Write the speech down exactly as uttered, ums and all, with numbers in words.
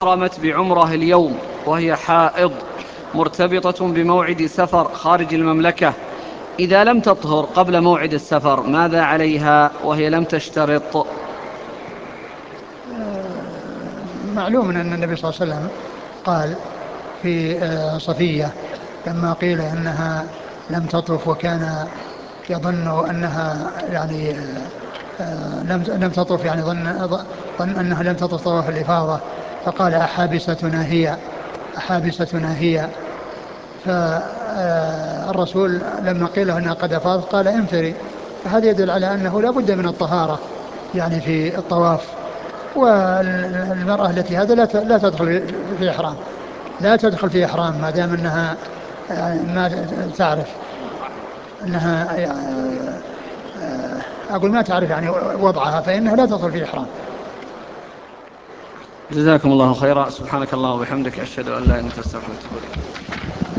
أحرمت بعمره اليوم وهي حائض مرتبطة بموعد سفر خارج المملكة، إذا لم تطهر قبل موعد السفر ماذا عليها وهي لم تشترط؟ معلوم أن النبي صلى الله عليه وسلم قال في آه، صفية لما قيل أنها لم تطف وكان يظن أنها يعني آه، لم لم تطف، يعني ظن ظن أنها لم تطف طواف الإفاضة، فقال أحابستنا هي أحابستنا هي فالرسول لما قيل له أنها قد أفاضت قال انفري. فهذا يدل على أنه لا بد من الطهارة يعني في الطواف. والمرأة التي هذا لا لا تدخل في إحرام، لا تدخل في إحرام ما دام أنها يعني ما تعرف أنها يعني أقول ما تعرف يعني وضعها، فإنها لا تدخل في إحرام. جزاكم الله خيرا. سبحانك الله وبحمدك، أشهد أن لا إله إلا أنت، أستغفرك وأتوب إليك.